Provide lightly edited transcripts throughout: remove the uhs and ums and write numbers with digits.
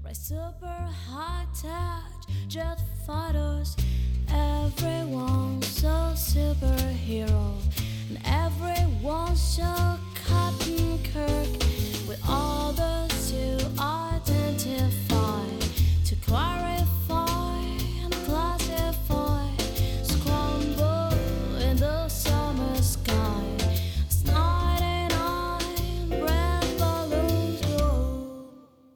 Super high touch, jet fighters, everyone so superhero, and everyone so Captain Kirk, with others to identify, to clarify and classify, scramble in the summer sky. As 99 red balloons go.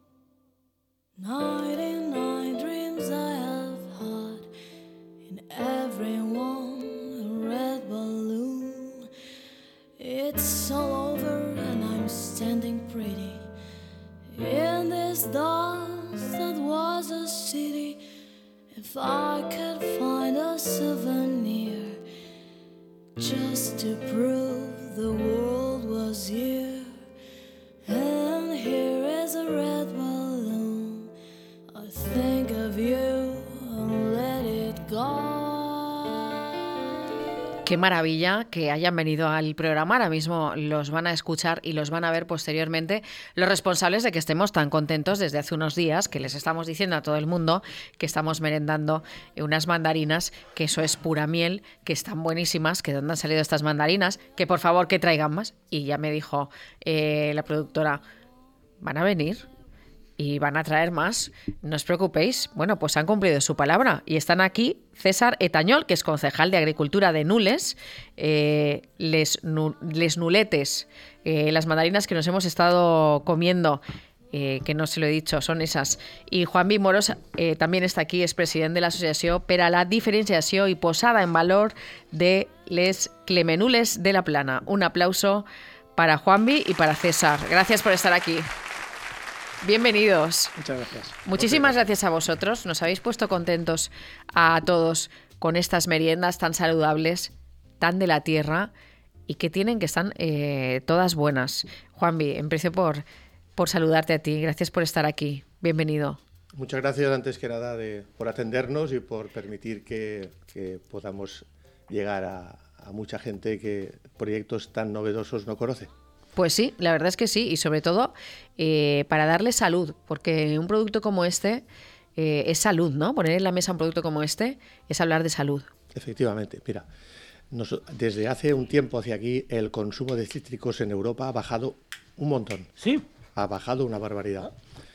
99 dreams I have had, in every one a red balloon. It's all over and I'm standing pretty in this dust that was a city. If I could find a souvenir just to prove the world was here, and here is a red balloon. I think of you and let it go. Qué maravilla que hayan venido al programa. Ahora mismo los van a escuchar y los van a ver posteriormente los responsables de que estemos tan contentos desde hace unos días, que les estamos diciendo a todo el mundo que estamos merendando unas mandarinas, que eso es pura miel, que están buenísimas, que de dónde han salido estas mandarinas, que por favor que traigan más. Y ya me dijo la productora, ¿van a venir? Y van a traer más, no os preocupéis. Bueno, pues han cumplido su palabra y están aquí César Etañol, que es concejal de Agricultura de Nules, les nuletes, las mandarinas que nos hemos estado comiendo, que no se lo he dicho, son esas. Y Juanvi Moros también está aquí, es presidente de la Asociació per a la Diferenciació y Posada en Valor de les Clemenules de la Plana. Un aplauso para Juanvi y para César. Gracias por estar aquí. Bienvenidos. Muchas gracias. Muchísimas gracias a vosotros. Nos habéis puesto contentos a todos con estas meriendas tan saludables, tan de la tierra y que tienen que están todas buenas. Juanvi, empiezo por saludarte a ti. Gracias por estar aquí. Bienvenido. Muchas gracias antes que nada por atendernos y por permitir que podamos llegar a mucha gente que proyectos tan novedosos no conoce. Pues sí, la verdad es que sí, y sobre todo para darle salud, porque un producto como este es salud, ¿no? Poner en la mesa un producto como este es hablar de salud. Efectivamente, mira, desde hace un tiempo hacia aquí el consumo de cítricos en Europa ha bajado un montón. Sí. Ha bajado una barbaridad.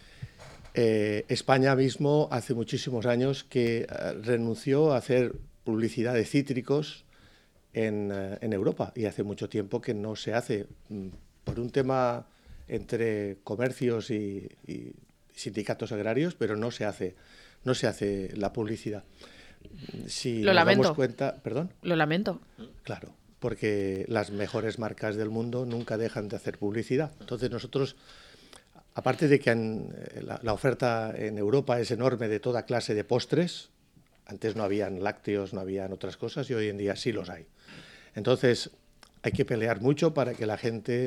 España mismo hace muchísimos años que renunció a hacer publicidad de cítricos en Europa y hace mucho tiempo que no se hace por un tema entre comercios y sindicatos agrarios, pero no se hace la publicidad. Si Lo nos lamento. damos cuenta, ¿perdón? Lo lamento. Claro, porque las mejores marcas del mundo nunca dejan de hacer publicidad. Entonces nosotros, aparte de que la oferta en Europa es enorme de toda clase de postres, antes no habían lácteos, no habían otras cosas y hoy en día sí los hay. Entonces hay que pelear mucho para que la gente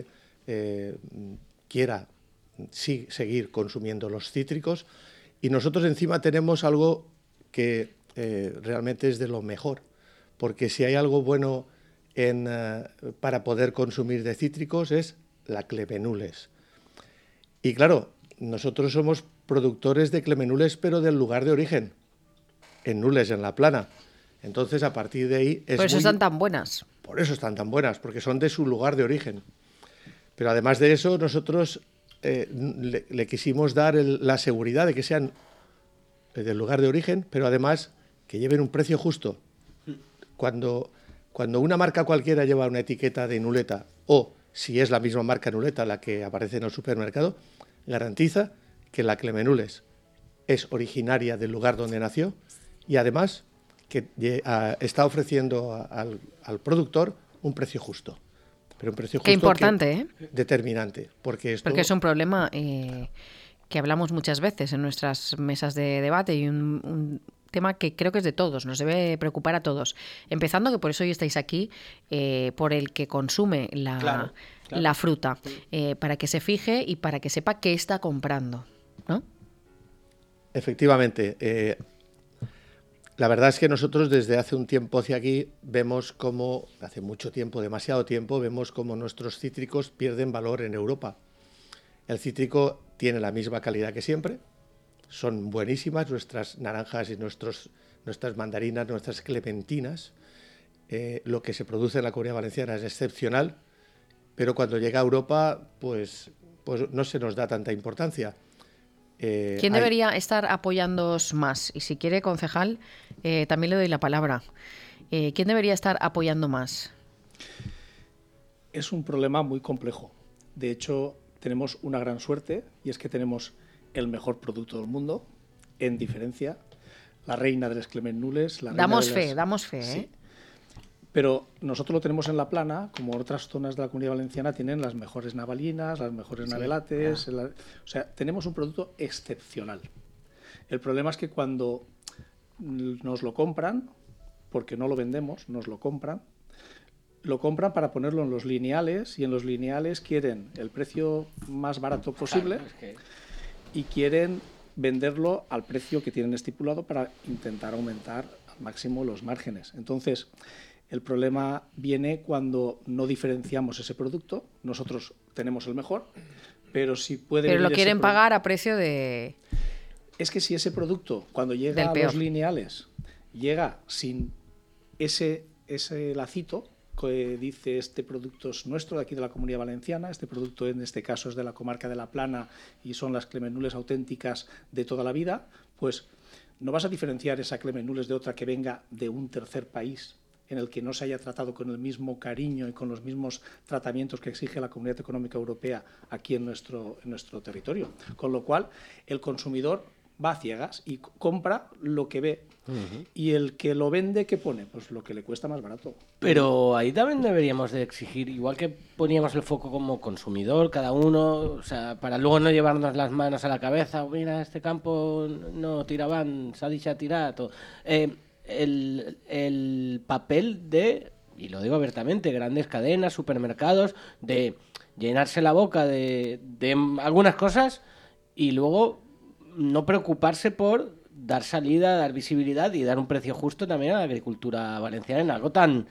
quiera seguir consumiendo los cítricos, y nosotros encima tenemos algo que realmente es de lo mejor, porque si hay algo bueno para poder consumir de cítricos es la Clemenules. Y claro, nosotros somos productores de Clemenules, pero del lugar de origen, en Nules, en La Plana. Entonces, a partir de ahí... Por eso están tan buenas. Por eso están tan buenas, porque son de su lugar de origen. Pero además de eso, nosotros le quisimos dar la seguridad de que sean del lugar de origen, pero además que lleven un precio justo. Cuando una marca cualquiera lleva una etiqueta de Nuleta, o si es la misma marca Nuleta la que aparece en el supermercado, garantiza que la Clemenules es originaria del lugar donde nació y además que está ofreciendo al productor un precio justo. Pero un precio justo. Qué importante, determinante. Porque es un problema que hablamos muchas veces en nuestras mesas de debate y un tema que creo que es de todos, nos debe preocupar a todos. Empezando, que por eso hoy estáis aquí, por el que consume la fruta, para que se fije y para que sepa qué está comprando, ¿no? Efectivamente. La verdad es que nosotros desde hace un tiempo hacia aquí vemos cómo, hace mucho tiempo, demasiado tiempo, vemos cómo nuestros cítricos pierden valor en Europa. El cítrico tiene la misma calidad que siempre, son buenísimas, nuestras naranjas y nuestras mandarinas, nuestras clementinas. Lo que se produce en la Comunidad Valenciana es excepcional, pero cuando llega a Europa, pues no se nos da tanta importancia. ¿Quién debería estar apoyándoos más? Y si quiere, concejal, también le doy la palabra. ¿Quién debería estar apoyando más? Es un problema muy complejo. De hecho, tenemos una gran suerte, y es que tenemos el mejor producto del mundo, en diferencia, la reina de las Clement Nules. Damos fe, Sí. ¿eh? Pero nosotros lo tenemos en La Plana, como otras zonas de la Comunidad Valenciana tienen las mejores navalinas, las mejores navelates. O sea, tenemos un producto excepcional. El problema es que cuando nos lo compran, porque no lo vendemos, nos lo compran para ponerlo en los lineales, y en los lineales quieren el precio más barato posible y quieren venderlo al precio que tienen estipulado para intentar aumentar al máximo los márgenes. Entonces, el problema viene cuando no diferenciamos ese producto. Nosotros tenemos el mejor, pero si puede Pero venir lo quieren ese pagar a precio de... Es que si ese producto, cuando llega Del a peor. los lineales, llega sin ese lacito que dice este producto es nuestro, de aquí de la Comunidad Valenciana, este producto en este caso es de la comarca de La Plana y son las Clement Nules auténticas de toda la vida, pues no vas a diferenciar esa Clement Nules de otra que venga de un tercer país en el que no se haya tratado con el mismo cariño y con los mismos tratamientos que exige la Comunidad Económica Europea aquí en nuestro territorio. Con lo cual, el consumidor va a ciegas y compra lo que ve. Y el que lo vende, ¿qué pone? Pues lo que le cuesta más barato. Pero ahí también deberíamos de exigir, igual que poníamos el foco como consumidor, cada uno, o sea, para luego no llevarnos las manos a la cabeza, mira, este campo no tiraban, s'ha deixat tirar, todo. El papel de, y lo digo abiertamente, grandes cadenas, supermercados, de llenarse la boca de algunas cosas y luego no preocuparse por dar salida, dar visibilidad y dar un precio justo también a la agricultura valenciana en algo tan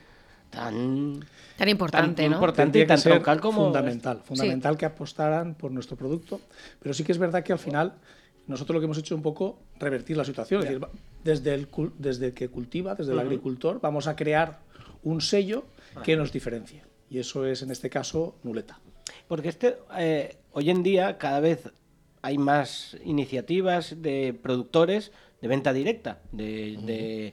importante, tan ¿no? importante y Tendría tan que ser troncal como fundamental que apostaran por nuestro producto, pero sí que es verdad que al final nosotros lo que hemos hecho es un poco revertir la situación, es decir, desde el que cultiva, desde el agricultor, vamos a crear un sello que nos diferencie, y eso es en este caso Nuleta. Porque hoy en día cada vez hay más iniciativas de productores de venta directa, de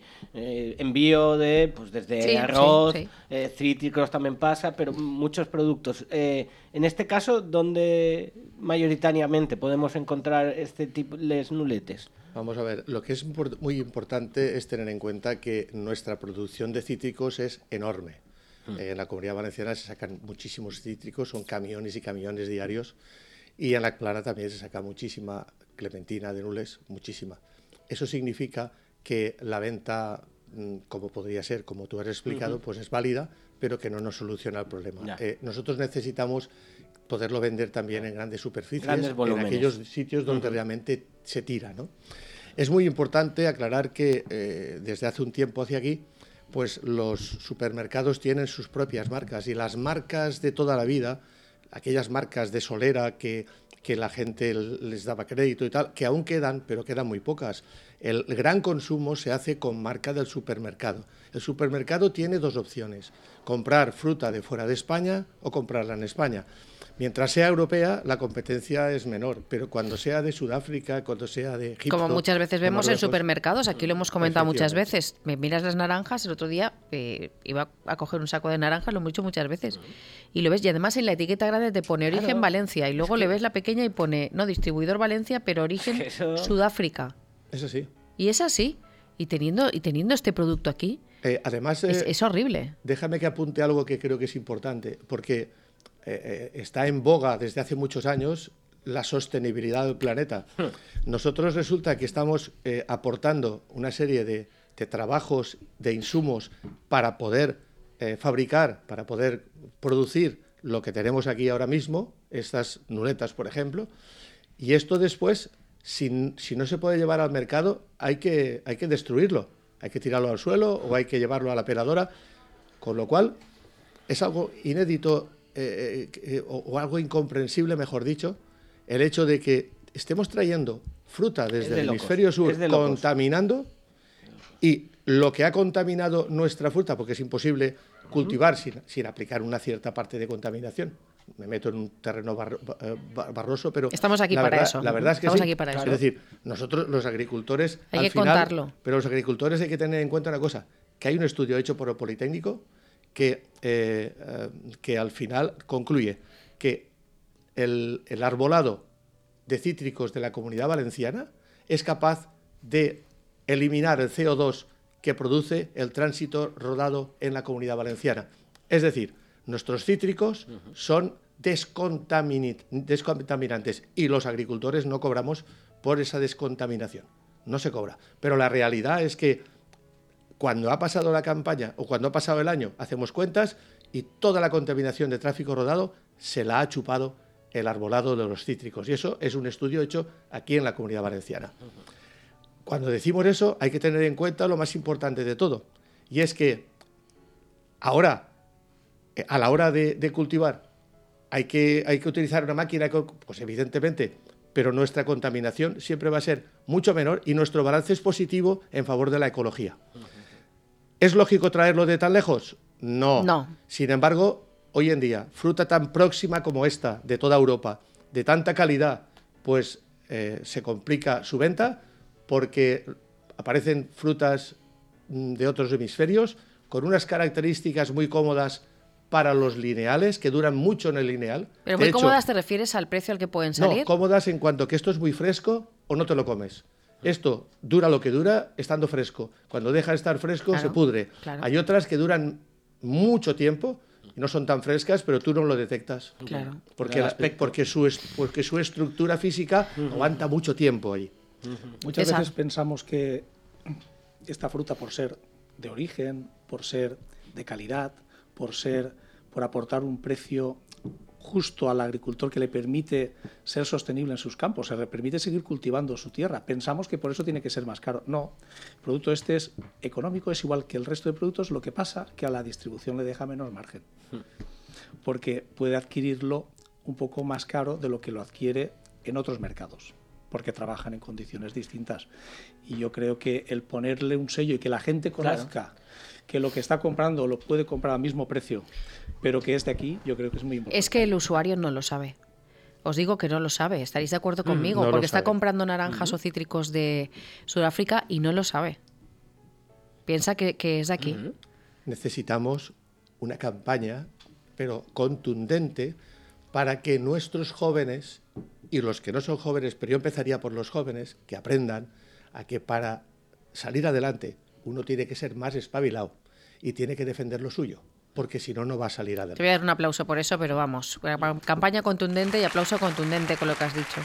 envío de, pues desde arroz, cítricos también pasa, pero muchos productos. En este caso, ¿dónde mayoritariamente podemos encontrar este tipo de nuletes? Vamos a ver, lo que es muy importante es tener en cuenta que nuestra producción de cítricos es enorme. En la Comunidad Valenciana se sacan muchísimos cítricos, son camiones y camiones diarios, y en la Plana también se saca muchísima clementina de Nules, muchísima. Eso significa que la venta, como podría ser, como tú has explicado, pues es válida, pero que no nos soluciona el problema. Nosotros necesitamos poderlo vender también en grandes superficies, en aquellos sitios donde realmente se tira, ¿no? Es muy importante aclarar que desde hace un tiempo hacia aquí, pues los supermercados tienen sus propias marcas, y las marcas de toda la vida, aquellas marcas de solera que la gente les daba crédito y tal, que aún quedan, pero quedan muy pocas. El gran consumo se hace con marca del supermercado. El supermercado tiene dos opciones: comprar fruta de fuera de España o comprarla en España. Mientras sea europea, la competencia es menor, pero cuando sea de Sudáfrica, cuando sea de Egipto... Como muchas veces vemos en Marruecos, supermercados, aquí lo hemos comentado muchas veces. Me miras las naranjas, el otro día iba a coger un saco de naranjas, lo hemos dicho muchas veces, y lo ves, y además en la etiqueta grande te pone origen Valencia, y luego le ves la pequeña y pone, no, distribuidor Valencia, pero origen Sudáfrica. Es así. Y es así, y teniendo este producto aquí, además, es horrible. Déjame que apunte algo que creo que es importante, porque está en boga desde hace muchos años la sostenibilidad del planeta. Nosotros resulta que estamos aportando una serie de trabajos, de insumos para poder fabricar, para poder producir lo que tenemos aquí ahora mismo, estas nuletas, por ejemplo, y esto después, si no se puede llevar al mercado, hay que destruirlo, hay que tirarlo al suelo o hay que llevarlo a la peladora, con lo cual es algo inédito, o algo incomprensible, mejor dicho, el hecho de que estemos trayendo fruta desde el hemisferio sur contaminando, y lo que ha contaminado nuestra fruta, porque es imposible cultivar sin aplicar una cierta parte de contaminación. Me meto en un terreno barroso, pero estamos aquí para eso. La verdad es que estamos sí. Aquí para eso. Es decir, nosotros los agricultores hay al que final, contarlo. Pero los agricultores hay que tener en cuenta una cosa, que hay un estudio hecho por el Politécnico que al final concluye que el arbolado de cítricos de la Comunidad Valenciana es capaz de eliminar el CO2 que produce el tránsito rodado en la Comunidad Valenciana. Es decir, nuestros cítricos son descontaminantes y los agricultores no cobramos por esa descontaminación. No se cobra. Pero la realidad es que cuando ha pasado la campaña o cuando ha pasado el año, hacemos cuentas y toda la contaminación de tráfico rodado se la ha chupado el arbolado de los cítricos. Y eso es un estudio hecho aquí en la Comunidad Valenciana. Cuando decimos eso, hay que tener en cuenta lo más importante de todo. Y es que ahora, a la hora de cultivar, hay que utilizar una máquina, pues evidentemente, pero nuestra contaminación siempre va a ser mucho menor y nuestro balance es positivo en favor de la ecología. ¿Es lógico traerlo de tan lejos? No. Sin embargo, hoy en día, fruta tan próxima como esta, de toda Europa, de tanta calidad, pues se complica su venta porque aparecen frutas de otros hemisferios con unas características muy cómodas para los lineales, que duran mucho en el lineal. ¿Pero muy cómodas te refieres al precio al que pueden salir? No, cómodas en cuanto que esto es muy fresco o no te lo comes. Esto dura lo que dura estando fresco. Cuando deja de estar fresco se pudre. Claro. Hay otras que duran mucho tiempo y no son tan frescas, pero tú no lo detectas. Claro. Porque su estructura física aguanta mucho tiempo ahí. Muchas veces pensamos que esta fruta, por ser de origen, por ser de calidad, por aportar un precio justo al agricultor que le permite ser sostenible en sus campos, se le permite seguir cultivando su tierra. Pensamos que por eso tiene que ser más caro. No, el producto este es económico, es igual que el resto de productos, lo que pasa que a la distribución le deja menos margen, porque puede adquirirlo un poco más caro de lo que lo adquiere en otros mercados, porque trabajan en condiciones distintas. Y yo creo que el ponerle un sello y que la gente conozca que lo que está comprando lo puede comprar al mismo precio, pero que es de aquí, yo creo que es muy importante. Es que el usuario no lo sabe. Os digo que no lo sabe. ¿Estaréis de acuerdo conmigo? No porque está comprando naranjas o cítricos de Sudáfrica y no lo sabe. Piensa que es de aquí. Necesitamos una campaña, pero contundente, para que nuestros jóvenes y los que no son jóvenes, pero yo empezaría por los jóvenes, que aprendan a que para salir adelante uno tiene que ser más espabilado y tiene que defender lo suyo, porque si no, no va a salir adelante. Te voy a dar un aplauso por eso, pero vamos, campaña contundente y aplauso contundente con lo que has dicho.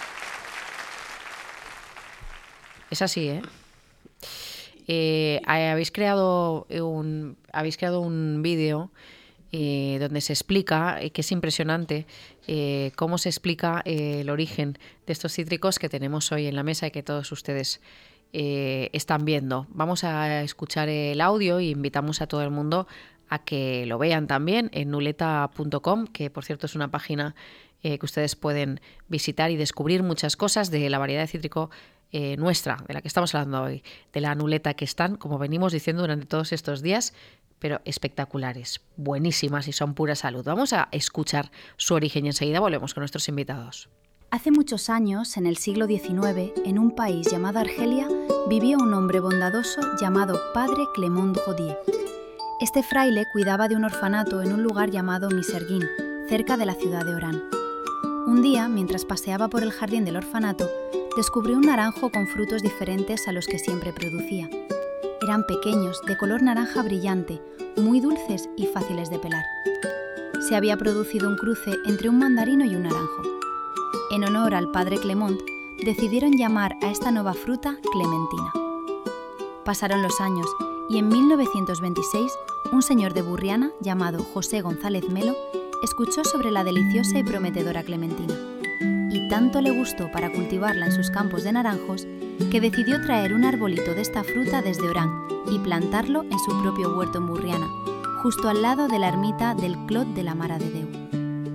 Es así, ¿eh? Habéis creado un vídeo donde se explica, que es impresionante, cómo se explica el origen de estos cítricos que tenemos hoy en la mesa y que todos ustedes están viendo. Vamos a escuchar el audio y invitamos a todo el mundo a que lo vean también en nuleta.com, que por cierto es una página que ustedes pueden visitar y descubrir muchas cosas de la variedad de cítrico nuestra, de la que estamos hablando hoy, de la nuleta, que están, como venimos diciendo durante todos estos días, pero espectaculares, buenísimas y son pura salud. Vamos a escuchar su origen y enseguida volvemos con nuestros invitados. Hace muchos años, en el siglo XIX, en un país llamado Argelia, vivía un hombre bondadoso llamado Padre Clement Rodier. Este fraile cuidaba de un orfanato en un lugar llamado Miserguín, cerca de la ciudad de Orán. Un día, mientras paseaba por el jardín del orfanato, descubrió un naranjo con frutos diferentes a los que siempre producía. Eran pequeños, de color naranja brillante, muy dulces y fáciles de pelar. Se había producido un cruce entre un mandarino y un naranjo. En honor al padre Clement, decidieron llamar a esta nueva fruta Clementina. Pasaron los años y en 1926 un señor de Burriana llamado José González Melo escuchó sobre la deliciosa y prometedora clementina. Y tanto le gustó para cultivarla en sus campos de naranjos que decidió traer un arbolito de esta fruta desde Orán y plantarlo en su propio huerto en Burriana, justo al lado de la ermita del Clot de la Mare de Déu.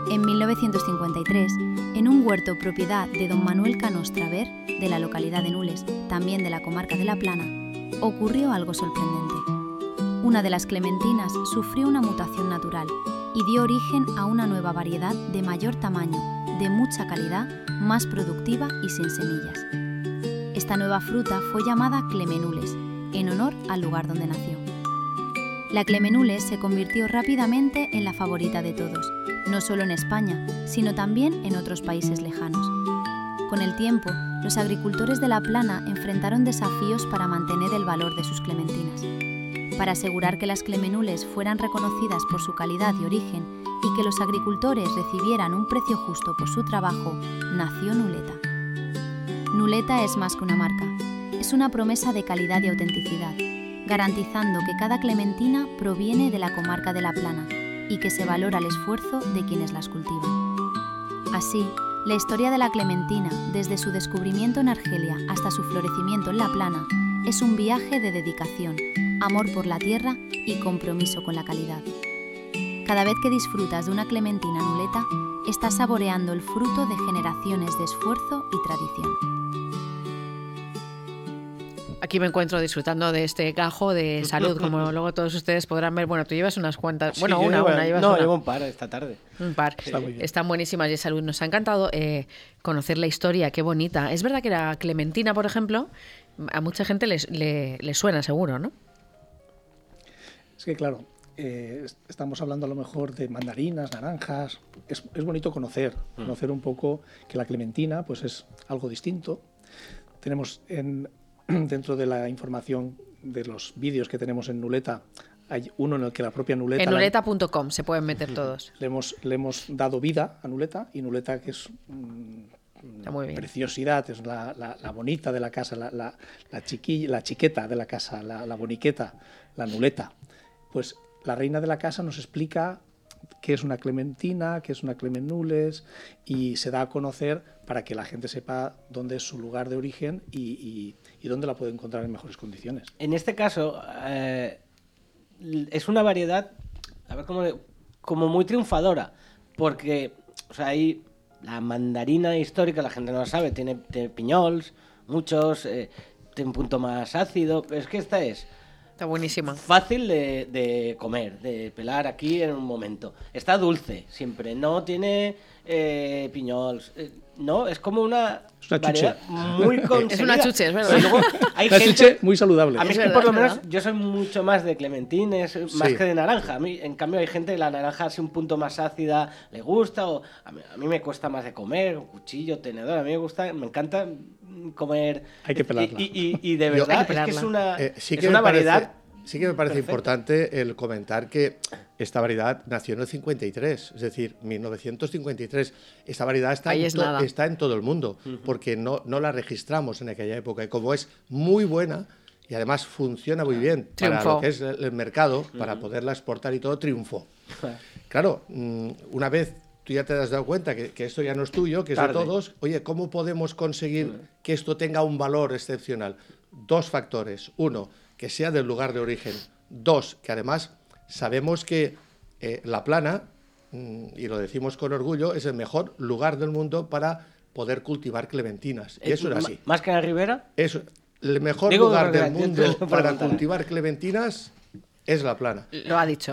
En 1953, en un huerto propiedad de don Manuel Canós Traver, de la localidad de Nules, también de la comarca de La Plana, ocurrió algo sorprendente. Una de las clementinas sufrió una mutación natural y dio origen a una nueva variedad de mayor tamaño, de mucha calidad, más productiva y sin semillas. Esta nueva fruta fue llamada Clemenules, en honor al lugar donde nació. La Clemenules se convirtió rápidamente en la favorita de todos, no solo en España, sino también en otros países lejanos. Con el tiempo, los agricultores de La Plana enfrentaron desafíos para mantener el valor de sus clementinas. Para asegurar que las Clemenules fueran reconocidas por su calidad y origen y que los agricultores recibieran un precio justo por su trabajo, nació Nuleta. Nuleta es más que una marca, es una promesa de calidad y autenticidad, garantizando que cada clementina proviene de la comarca de La Plana y que se valora el esfuerzo de quienes las cultivan. Así, la historia de la clementina, desde su descubrimiento en Argelia hasta su florecimiento en La Plana, es un viaje de dedicación, amor por la tierra y compromiso con la calidad. Cada vez que disfrutas de una clementina Nuleta, estás saboreando el fruto de generaciones de esfuerzo y tradición. Aquí me encuentro disfrutando de este gajo de salud, como luego todos ustedes podrán ver. Bueno, tú llevas unas cuantas... Sí, bueno, una llevas no, una. llevo un par esta tarde. Un par. Está muy bien. Están buenísimas de salud. Nos ha encantado conocer la historia, qué bonita. Es verdad que la clementina, por ejemplo, a mucha gente le suena seguro, ¿no? Es que claro, estamos hablando a lo mejor de mandarinas, naranjas. Es bonito conocer un poco que la clementina pues es algo distinto. Tenemos dentro de la información de los vídeos que tenemos en Nuleta, hay uno en el que la propia Nuleta... En nuleta.com se pueden meter todos. Le hemos dado vida a Nuleta, y Nuleta, que es Está muy bien. preciosidad, es la bonita de la casa, la chiqueta de la casa, la boniqueta, la Nuleta. Pues la reina de la casa nos explica qué es una clementina, qué es una clemenules, y se da a conocer para que la gente sepa dónde es su lugar de origen y dónde la puede encontrar en mejores condiciones. En este caso, es una variedad, a ver, como muy triunfadora, porque o sea, hay la mandarina histórica, la gente no la sabe, tiene piñols, muchos, tiene un punto más ácido, pero es que esta es Está buenísima. fácil de comer, de pelar aquí en un momento. Está dulce siempre, no tiene piñols, no, es como una una variedad chuche. muy conseguida. Es una chuche, es verdad. Pero luego hay Una gente... chuche muy saludable. A mí es Es que verdad, por lo es menos verdad. yo soy mucho más de clementines, más Sí. que de naranja. A mí, en cambio, hay gente que la naranja así un punto más ácida le gusta, o a mí me cuesta más de comer, cuchillo, tenedor. A mí me encanta comer. Hay que pelarla. Y de Yo- verdad, Hay que es que es pelarla. una, Sí es que una me parece, variedad. sí que me parece perfecta. importante el comentar que esta variedad nació en el 53, es decir, 1953. Esta variedad está, Ahí es nada. está en todo el mundo, porque no la registramos en aquella época. Y como es muy buena y además funciona muy bien para Triunfó. lo que es el mercado, para poderla exportar y todo, triunfó. Claro, una vez tú ya te has dado cuenta que esto ya no es tuyo, que es Tarde. de todos, oye, ¿cómo podemos conseguir que esto tenga un valor excepcional? Dos factores. Uno, que sea del lugar de origen. Dos, que además sabemos que La Plana, y lo decimos con orgullo, es el mejor lugar del mundo para poder cultivar clementinas. Y eso es así. Más que en la Ribera. Eso, el mejor Digo, lugar porque del yo te mundo lo para preguntaré. cultivar clementinas es La Plana. Lo ha dicho.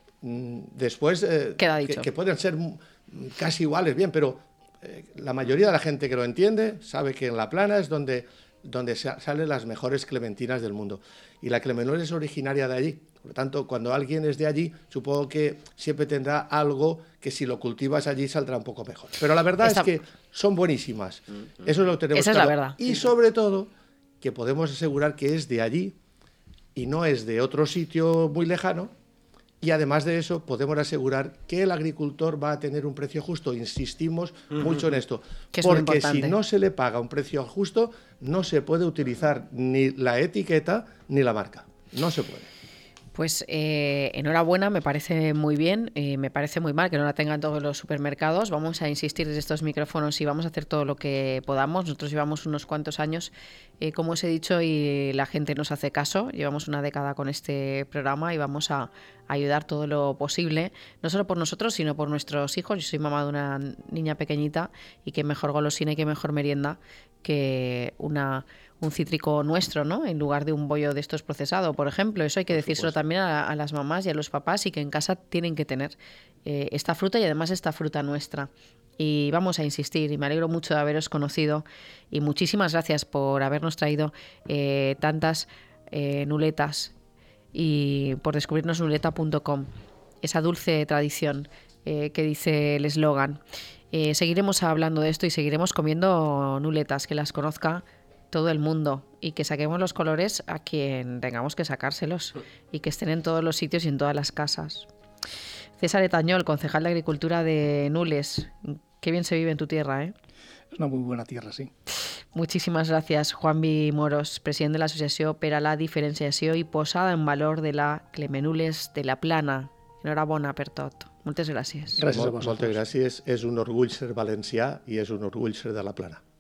Después, Queda dicho. que pueden ser casi iguales, bien, pero la mayoría de la gente que lo entiende sabe que en La Plana es donde salen las mejores clementinas del mundo. Y la clemenules es originaria de allí. Por lo tanto, cuando alguien es de allí, supongo que siempre tendrá algo que si lo cultivas allí saldrá un poco mejor. Pero la verdad Está- es que son buenísimas. Eso lo tenemos Esa es la claro. verdad. Y sobre todo, que podemos asegurar que es de allí y no es de otro sitio muy lejano. Y además de eso, podemos asegurar que el agricultor va a tener un precio justo. Insistimos mucho en esto. Que es muy Porque si importante. no se le paga un precio justo, no se puede utilizar ni la etiqueta ni la marca. No se puede. Pues enhorabuena, me parece muy bien, me parece muy mal que no la tengan todos los supermercados. Vamos a insistir desde estos micrófonos y vamos a hacer todo lo que podamos. Nosotros llevamos unos cuantos años, como os he dicho, y la gente nos hace caso. Llevamos una década con este programa y vamos a ayudar todo lo posible, no solo por nosotros, sino por nuestros hijos. Yo soy mamá de una niña pequeñita y qué mejor golosina y qué mejor merienda que un cítrico nuestro, ¿no? En lugar de un bollo de estos procesado, por ejemplo. Eso hay que decírselo también a las mamás y a los papás, y que en casa tienen que tener esta fruta, y además esta fruta nuestra. Y vamos a insistir, y me alegro mucho de haberos conocido, y muchísimas gracias por habernos traído tantas nuletas y por descubrirnos nuleta.com, esa dulce tradición que dice el eslogan. Seguiremos hablando de esto y seguiremos comiendo nuletas, que las conozca todo el mundo, y que saquemos los colores a quien tengamos que sacárselos, y que estén en todos los sitios y en todas las casas. César Etañol, concejal de Agricultura de Nules, qué bien se vive en tu tierra, ¿eh? Es una muy buena tierra, sí. Muchísimas gràcies, Juanvi Moros, president de l'Associació per a la Diferenciació i Posada en Valor de la Clemenules de la Plana. Enhorabona per tot. Moltes gràcies. Gràcies a vosaltres. Moltes gràcies. És un orgull ser valencià i és un orgull ser de la Plana.